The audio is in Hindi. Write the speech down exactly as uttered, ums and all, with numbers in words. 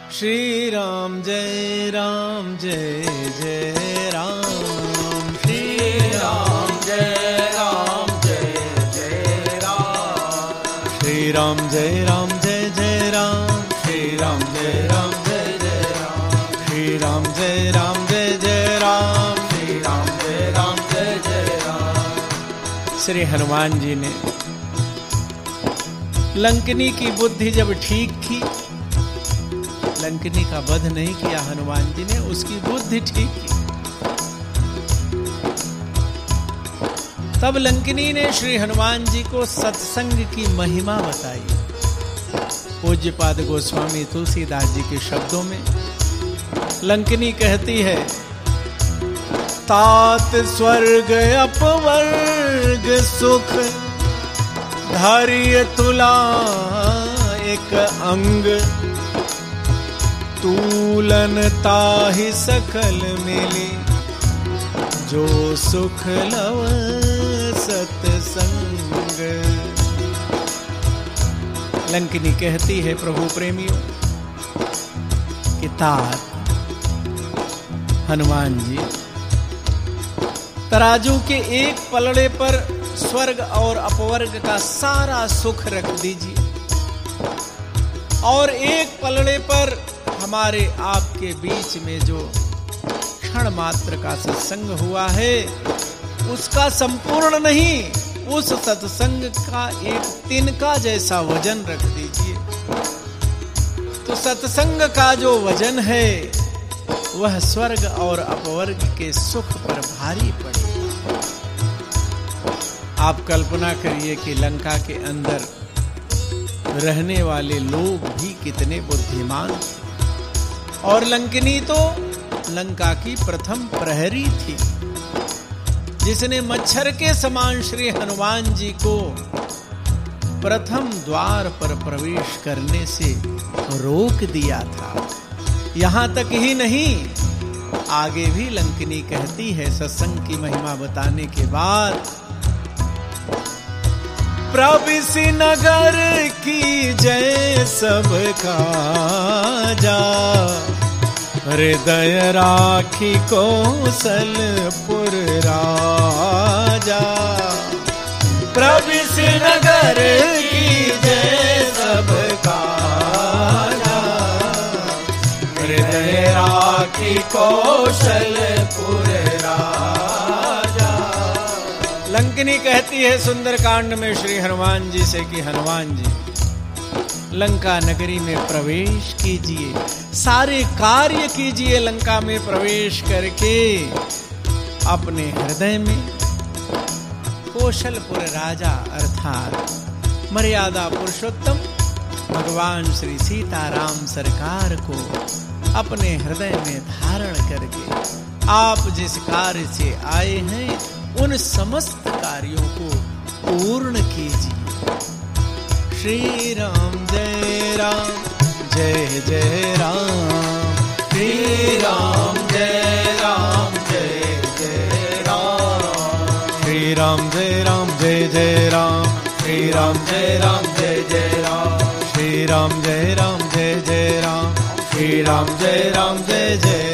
श्री राम जय राम जय जय राम। श्री राम जय राम जय जय राम। श्री राम जय राम जय जय राम। श्री राम जय राम जय जय राम। श्री राम जय राम जय जय राम। श्री राम जय राम जय जय राम। श्री हनुमान जी ने लंकिनी की बुद्धि जब ठीक थी, लंकिनी का वध नहीं किया हनुमान जी ने, उसकी बुद्धि ठीक की। तब लंकिनी ने श्री हनुमान जी को सत्संग की महिमा बताई। पूज्यपाद गोस्वामी तुलसीदास जी के शब्दों में लंकिनी कहती है, तात स्वर्ग अपवर्ग सुख धारिय तुला एक अंग, तूलन ताहि सकल मिली जो सुख लव सत्संग। लंकिनी कहती है, प्रभु प्रेमियों कि तात हनुमान जी तराजू के एक पलड़े पर स्वर्ग और अपवर्ग का सारा सुख रख दीजिए और एक पलड़े पर हमारे आपके बीच में जो क्षण मात्र का सत्संग हुआ है उसका संपूर्ण नहीं, उस सत्संग का एक तिनका जैसा वजन रख दीजिए। तो सत्संग का जो वजन है वह स्वर्ग और अपवर्ग के सुख पर भारी पड़ेगा। आप कल्पना करिए कि लंका के अंदर रहने वाले लोग भी कितने बुद्धिमान थे, और लंकिनी तो लंका की प्रथम प्रहरी थी, जिसने मच्छर के समान श्री हनुमान जी को प्रथम द्वार पर प्रवेश करने से रोक दिया था। यहां तक ही नहीं, आगे भी लंकिनी कहती है सत्संग की महिमा बताने के बाद, प्रविशि नगर की जय सबका जा, हृदय राखी कौशलपुर राजा। प्रविशि नगर की जय सबका जा, हृदय राखी कौशलपुर राजा। लंकिनी कहती है सुंदरकांड में श्री हनुमान जी से कि हनुमान जी लंका नगरी में प्रवेश कीजिए, सारे कार्य कीजिए लंका में प्रवेश करके अपने हृदय में कौशलपुर राजा अर्थात मर्यादा पुरुषोत्तम भगवान श्री सीताराम सरकार को अपने हृदय में धारण करके आप जिस कार्य से आए हैं उन समस्त कार्यों को पूर्ण कीजिए। श्री राम जय राम जय जय राम। श्री राम जय राम जय जय राम। श्री राम जय राम जय जय राम। श्री राम जय राम जय जय राम। श्री राम जय राम जय जय राम। श्री राम जय राम जय जय